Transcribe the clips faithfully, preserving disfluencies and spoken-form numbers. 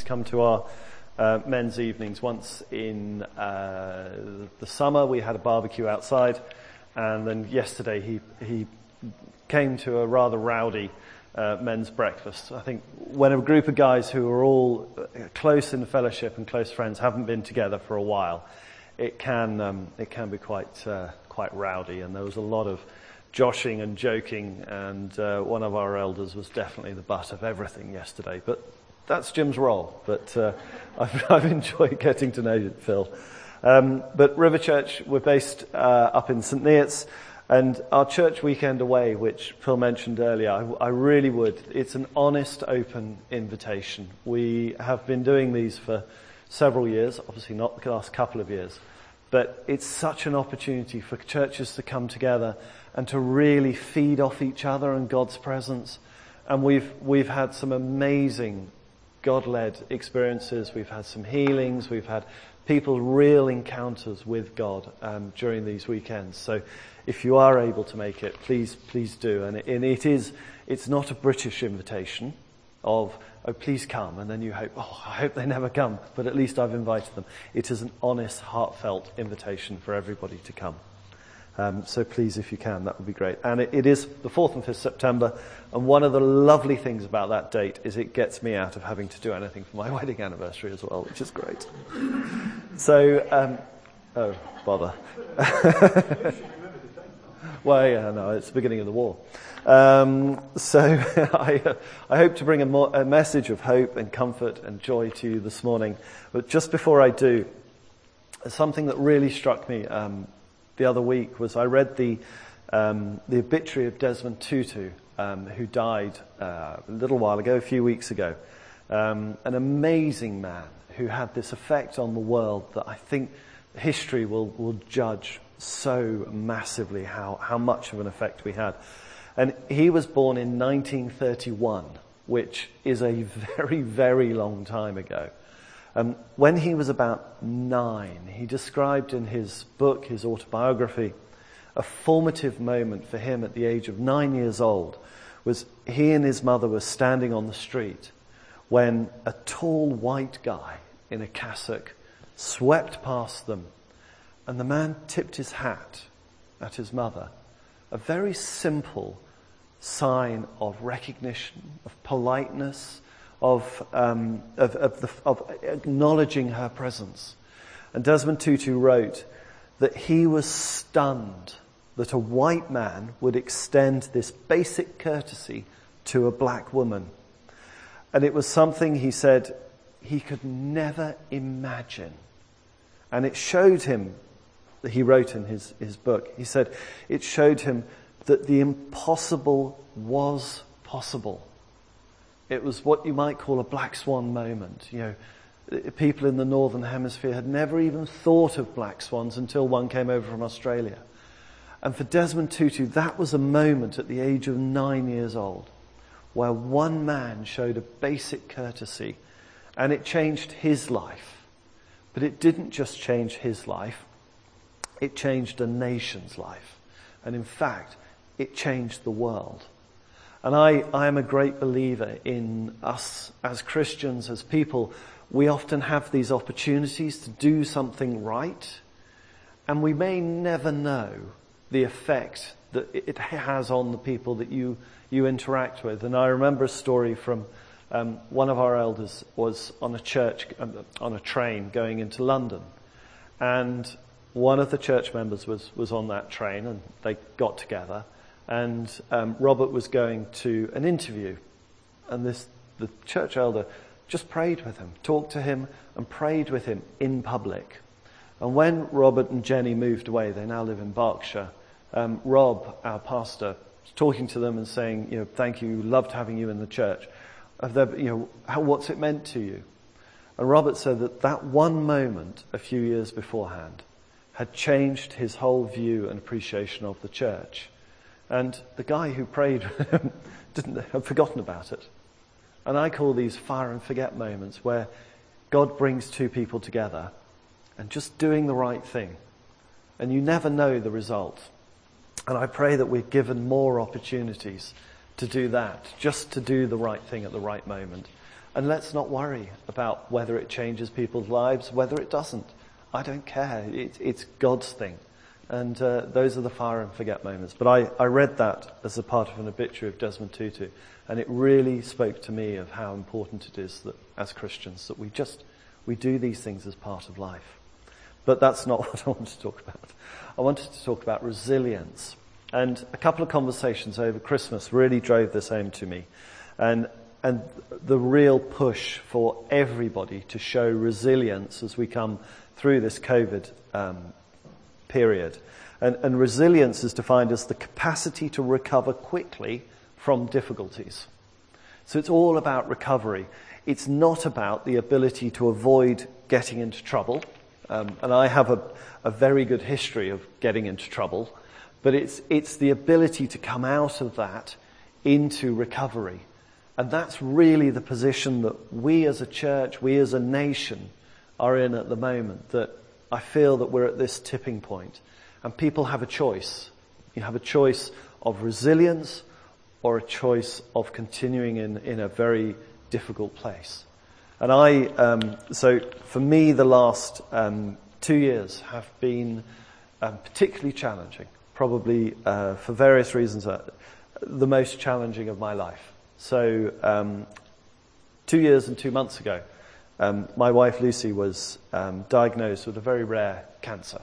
come to our uh, men's evenings. Once in uh, the summer, we had a barbecue outside, and then yesterday he he came to a rather rowdy uh, men's breakfast. I think when a group of guys who are all close in fellowship and close friends haven't been together for a while, it can um, it can be quite uh, quite rowdy, and there was a lot of joshing and joking, and uh, one of our elders was definitely the butt of everything yesterday. But that's Jim's role. But uh, I've, I've enjoyed getting to know you, Phil. Um, but River Church, we're based uh, up in St Neots, and our church weekend away, which Phil mentioned earlier, I, I really would. It's an honest, open invitation. We have been doing these for several years, obviously not the last couple of years, but it's such an opportunity for churches to come together and to really feed off each other and God's presence. And we've we've had some amazing God-led experiences. We've had some healings. We've had people's real encounters with God um, during these weekends. So if you are able to make it, please, please do. And it, and it is, it's not a British invitation of, oh, please come. And then you hope, oh, I hope they never come. But at least I've invited them. It is an honest, heartfelt invitation for everybody to come. Um, so please, if you can, that would be great. And it, it is the fourth and fifth September, and one of the lovely things about that date is it gets me out of having to do anything for my wedding anniversary as well, which is great. So, um, oh, bother. Well, yeah, no, it's the beginning of the war. Um, so I, uh, I hope to bring a, more, a message of hope and comfort and joy to you this morning. But just before I do, something that really struck me um, the other week was I read the um, the obituary of Desmond Tutu, um, who died uh, a little while ago, a few weeks ago. Um, an amazing man who had this effect on the world that I think history will, will judge so massively how, how much of an effect we had. And he was born in nineteen thirty-one, which is a very, very long time ago. Um, when he was about nine, he described in his book, his autobiography, a formative moment for him at the age of nine years old was he and his mother were standing on the street when a tall white guy in a cassock swept past them, and the man tipped his hat at his mother, a very simple sign of recognition, of politeness, of um, of, of, the, of acknowledging her presence. And Desmond Tutu wrote that he was stunned that a white man would extend this basic courtesy to a black woman. And it was something, he said, he could never imagine. And it showed him, he wrote in his, his book, he said, it showed him that the impossible was possible. It was what you might call a black swan moment. You know, people in the Northern Hemisphere had never even thought of black swans until one came over from Australia. And for Desmond Tutu, that was a moment at the age of nine years old where one man showed a basic courtesy, and it changed his life. But it didn't just change his life, it changed a nation's life. And in fact, it changed the world. And I, I am a great believer in us as Christians, as people. We often have these opportunities to do something right, and we may never know the effect that it has on the people that you, you interact with. And I remember a story from um, one of our elders was on a church, um, on a train going into London, and one of the church members was, was on that train, and they got together. And um, Robert was going to an interview, and this the church elder just prayed with him, talked to him, and prayed with him in public. And when Robert and Jenny moved away, they now live in Berkshire. Um, Rob, our pastor, was talking to them and saying, "You know, thank you, loved having you in the church. Have there, you know, how, what's it meant to you?" And Robert said that that one moment, a few years beforehand, had changed his whole view and appreciation of the church. And the guy who prayed with him didn't have forgotten about it. And I call these fire and forget moments where God brings two people together and just doing the right thing. And you never know the result. And I pray that we're given more opportunities to do that, just to do the right thing at the right moment. And let's not worry about whether it changes people's lives, whether it doesn't. I don't care. It, it's God's thing. And uh, those are the fire and forget moments. But I, I read that as a part of an obituary of Desmond Tutu, and it really spoke to me of how important it is that, as Christians, that we just, we do these things as part of life. But that's not what I wanted to talk about. I wanted to talk about resilience. And a couple of conversations over Christmas really drove this home to me. And and the real push for everybody to show resilience as we come through this COVID um, period. And, and resilience is defined as the capacity to recover quickly from difficulties. So it's all about recovery. It's not about the ability to avoid getting into trouble. Um, and I have a, a very good history of getting into trouble. But it's it's the ability to come out of that into recovery. And that's really the position that we as a church, we as a nation are in at the moment. That I feel that we're at this tipping point. And people have a choice. You have a choice of resilience or a choice of continuing in, in a very difficult place. And I, um, so for me, the last um, two years have been um, particularly challenging. Probably uh, for various reasons, uh, the most challenging of my life. So um, two years and two months ago, um, my wife Lucy was um, diagnosed with a very rare cancer.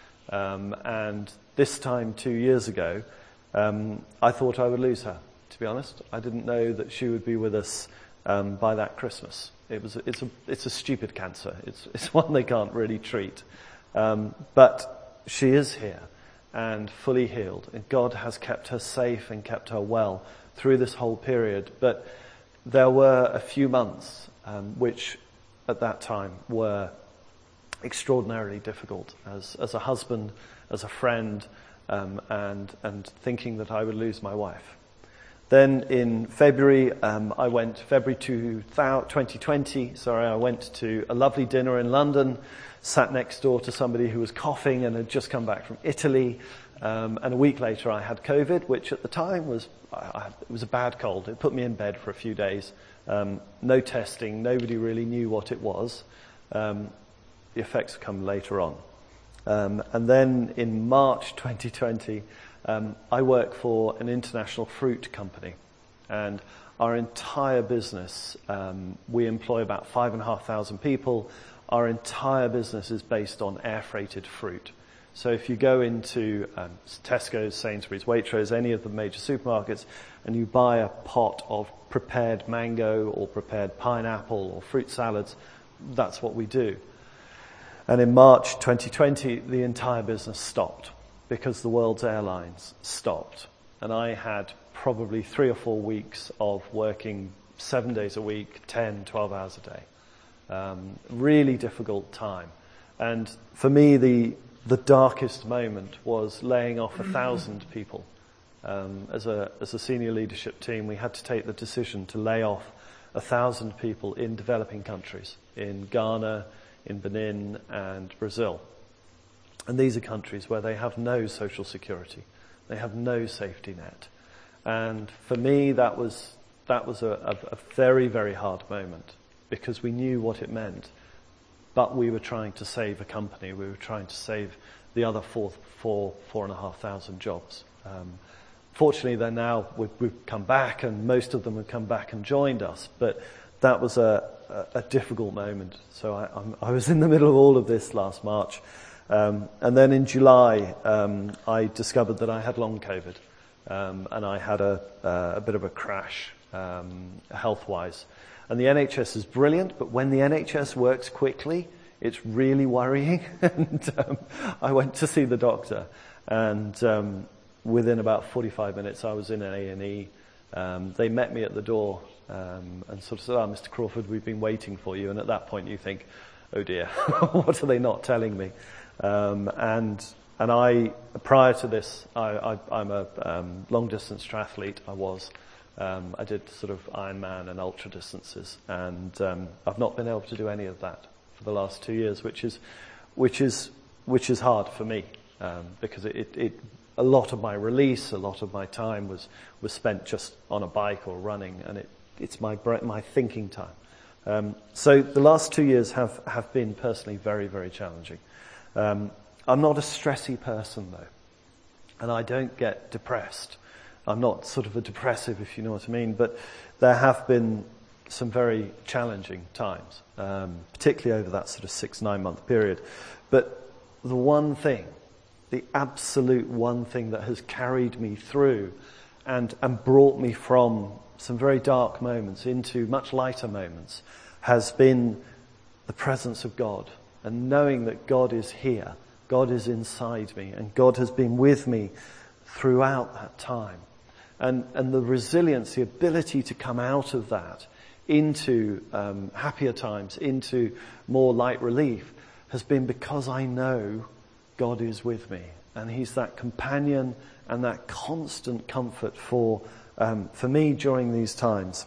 Um, and this time two years ago, um, I thought I would lose her, to be honest. I didn't know that she would be with us um, by that Christmas. It was, it's a, it's a stupid cancer. It's, it's one they can't really treat. Um, but she is here and fully healed. And God has kept her safe and kept her well through this whole period. But there were a few months um, which at that time were extraordinarily difficult as, as a husband, as a friend, um, and, and thinking that I would lose my wife. Then in February, um, I went, February twenty twenty, sorry, I went to a lovely dinner in London, sat next door to somebody who was coughing and had just come back from Italy. Um, and a week later I had COVID, which at the time was, I, I, it was a bad cold. It put me in bed for a few days. Um, no testing, nobody really knew what it was. Um, the effects come later on. Um, and then in March twenty twenty, Um, I work for an international fruit company, and our entire business, um, we employ about five and a half thousand people. Our entire business is based on air freighted fruit. So if you go into um, Tesco's, Sainsbury's, Waitrose, any of the major supermarkets, and you buy a pot of prepared mango or prepared pineapple or fruit salads, that's what we do. And in March twenty twenty, the entire business stopped, because the world's airlines stopped. And I had probably three or four weeks of working seven days a week, ten, twelve hours a day. Um, really difficult time. And for me, the the darkest moment was laying off a thousand people. Um, as a as a senior leadership team, we had to take the decision to lay off a thousand people in developing countries, in Ghana, in Benin, and Brazil. And these are countries where they have no social security. They have no safety net. And for me, that was that was a, a, a very, very hard moment, because we knew what it meant. But we were trying to save a company. We were trying to save the other four, four, four and a half thousand jobs. Um, fortunately, they're now, we've, we've come back, and most of them have come back and joined us. But that was a, a, a difficult moment. So I, I'm, I was in the middle of all of this last March. Um, and then in July, um, I discovered that I had long COVID, um, and I had a, uh, a bit of a crash, um, health-wise. And the N H S is brilliant, but when the N H S works quickly, it's really worrying. and um, I went to see the doctor, and um, within about forty-five minutes, I was in an A and E. Um, they met me at the door um, and sort of said, "Oh, Mister Crawford, we've been waiting for you." And at that point, you think, "Oh dear, what are they not telling me?" Um, and and I, prior to this, I, I, I'm a um, long-distance triathlete. I was. Um, I did sort of Ironman and ultra distances, and um, I've not been able to do any of that for the last two years, which is, which is, which is hard for me um, because it, it, it, a lot of my release, a lot of my time was was spent just on a bike or running, and it, it's my my thinking time. Um, so the last two years have, have been personally very, very challenging. Um, I'm not a stressy person though, and I don't get depressed. I'm not sort of a depressive, if you know what I mean, but there have been some very challenging times, um, particularly over that sort of six, nine month period. But the one thing, the absolute one thing that has carried me through and, and brought me from some very dark moments into much lighter moments has been the presence of God and knowing that God is here, God is inside me, and God has been with me throughout that time. And, and the resilience, the ability to come out of that into um, happier times, into more light relief, has been because I know God is with me. And He's that companion and that constant comfort for um, for me during these times.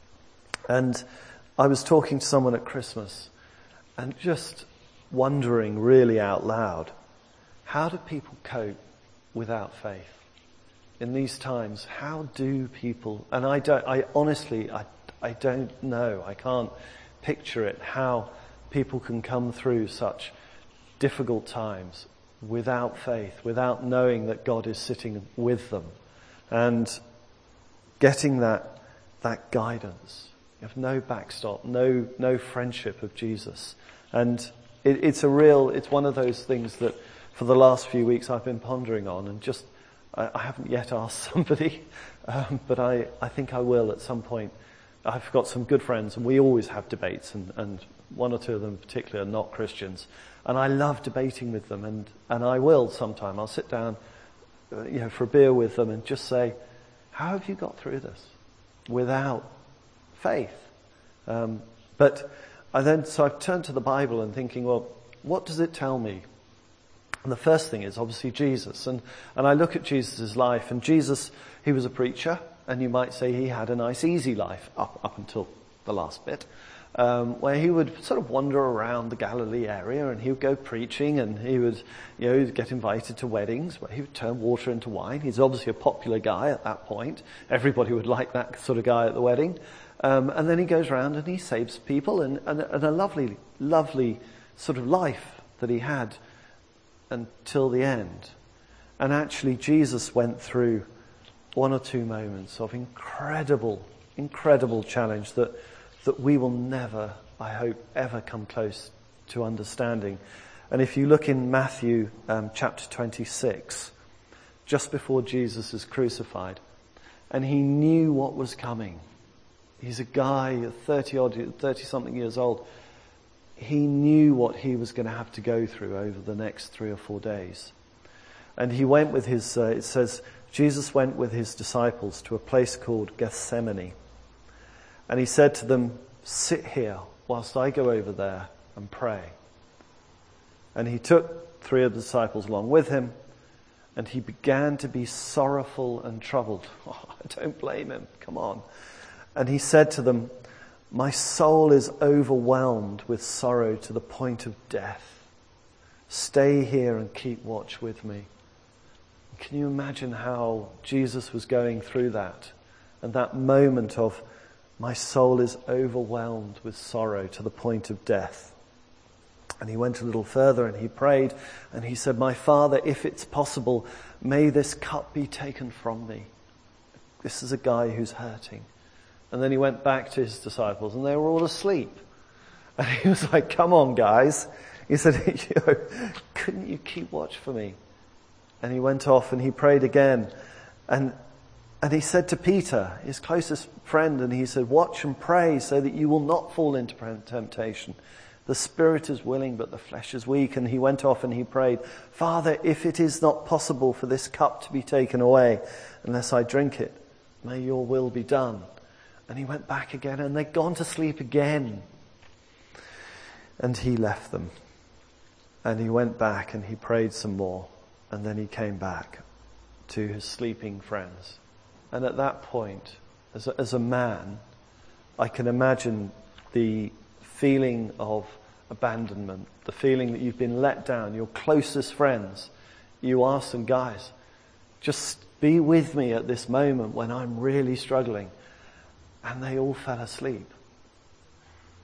And I was talking to someone at Christmas and just wondering really out loud, how do people cope without faith? In these times, how do people, and I don't, I honestly, I, I don't know, I can't picture it, how people can come through such difficult times without faith, without knowing that God is sitting with them and getting that, that guidance. You have no backstop, no, no friendship of Jesus. And it, it's a real, it's one of those things that for the last few weeks I've been pondering on, and just, I, I haven't yet asked somebody, um, but I, I think I will at some point. I've got some good friends and we always have debates, and, and one or two of them in particular are not Christians. And I love debating with them, and, and I will sometime. I'll sit down, uh, you know, for a beer with them and just say, how have you got through this without faith? Um, but I then, so I've turned to the Bible and thinking, well, what does it tell me? And the first thing is obviously Jesus. And, and I look at Jesus' life, and Jesus, he was a preacher, and you might say he had a nice easy life up, up until the last bit. Um, where he would sort of wander around the Galilee area, and he would go preaching, and he would, you know, get invited to weddings where he would turn water into wine. He's obviously a popular guy at that point. Everybody would like that sort of guy at the wedding. Um, and then he goes around and he saves people, and, and, and a lovely, lovely sort of life that he had until the end. And actually Jesus went through one or two moments of incredible, incredible challenge that that we will never, I hope, ever come close to understanding. And if you look in Matthew um, chapter twenty-six, just before Jesus is crucified, and he knew what was coming. He's a guy, thirty odd, thirty something years old. He knew what he was going to have to go through over the next three or four days. And he went with his, uh, it says, Jesus went with his disciples to a place called Gethsemane. And he said to them, sit here whilst I go over there and pray. And he took three of the disciples along with him, and he began to be sorrowful and troubled. Oh, I don't blame him. Come on. And he said to them, my soul is overwhelmed with sorrow to the point of death. Stay here and keep watch with me. Can you imagine how Jesus was going through that? And that moment of, my soul is overwhelmed with sorrow to the point of death. And he went a little further and he prayed and he said, my Father, if it's possible, may this cup be taken from me. This is a guy who's hurting. And then he went back to his disciples and they were all asleep. And he was like, come on, guys. He said, you know, couldn't you keep watch for me? And he went off and he prayed again. And And he said to Peter, his closest friend, and he said, watch and pray so that you will not fall into temptation. The spirit is willing, but the flesh is weak. And he went off and he prayed, Father, if it is not possible for this cup to be taken away unless I drink it, may your will be done. And he went back again, and they'd gone to sleep again. And he left them. And he went back and he prayed some more. And then he came back to his sleeping friends. And at that point, as a, as a man, I can imagine the feeling of abandonment, the feeling that you've been let down, your closest friends. You ask them, guys, just be with me at this moment when I'm really struggling. And they all fell asleep.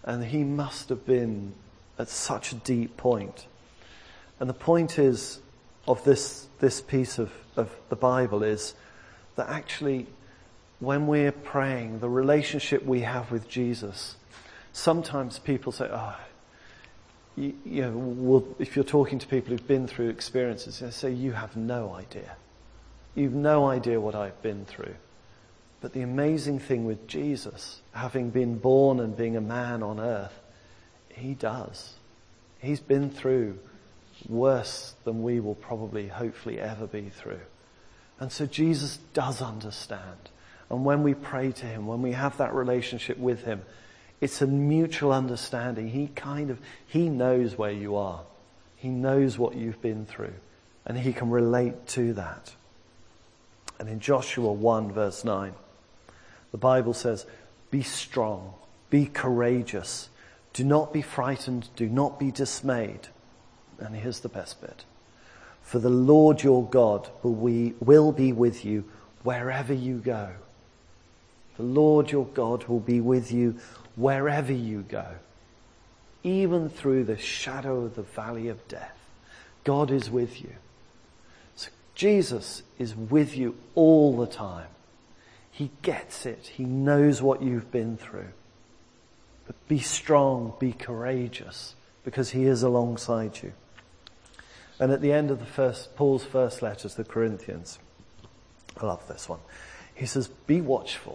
And he must have been at such a deep point. And the point is of this this piece of, of the Bible is that actually when we're praying, the relationship we have with Jesus, sometimes people say, oh, you, you know, well, if you're talking to people who've been through experiences, they say, you have no idea. You've no idea what I've been through. But the amazing thing with Jesus, having been born and being a man on earth, he does. He's been through worse than we will probably, hopefully, ever be through. And so Jesus does understand. And when we pray to him, when we have that relationship with him, it's a mutual understanding. He kind of, he knows where you are. He knows what you've been through. And he can relate to that. And in Joshua one verse nine, the Bible says, be strong, be courageous, do not be frightened, do not be dismayed. And here's the best bit. For the Lord your God will, we, will be with you wherever you go. The Lord your God will be with you wherever you go. Even through the shadow of the valley of death, God is with you. So Jesus is with you all the time. He gets it. He knows what you've been through. But be strong, be courageous, because he is alongside you. And at the end of the first, Paul's first letter to the Corinthians, I love this one. He says, be watchful,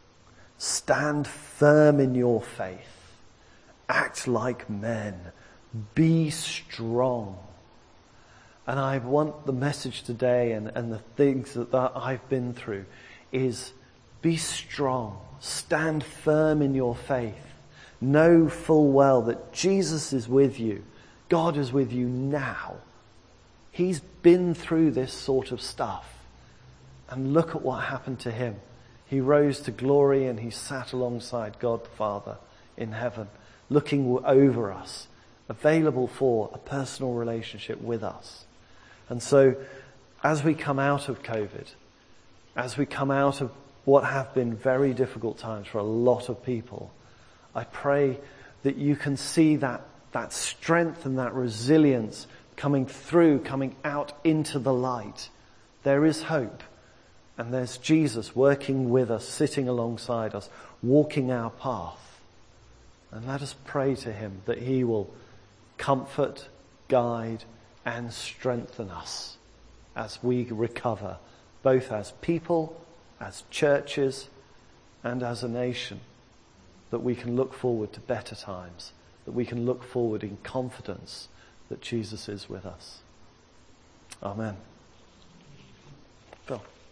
stand firm in your faith, act like men, be strong. And I want the message today and, and the things that, that I've been through is be strong, stand firm in your faith. Know full well that Jesus is with you. God is with you now. He's been through this sort of stuff. And look at what happened to him. He rose to glory and he sat alongside God the Father in heaven, looking over us, available for a personal relationship with us. And so, as we come out of COVID, as we come out of what have been very difficult times for a lot of people, I pray that you can see that, that strength and that resilience coming through, coming out into the light. There is hope. And there's Jesus working with us, sitting alongside us, walking our path. And let us pray to him that he will comfort, guide, and strengthen us as we recover, both as people, as churches, and as a nation, that we can look forward to better times, that we can look forward in confidence that Jesus is with us. Amen. Phil.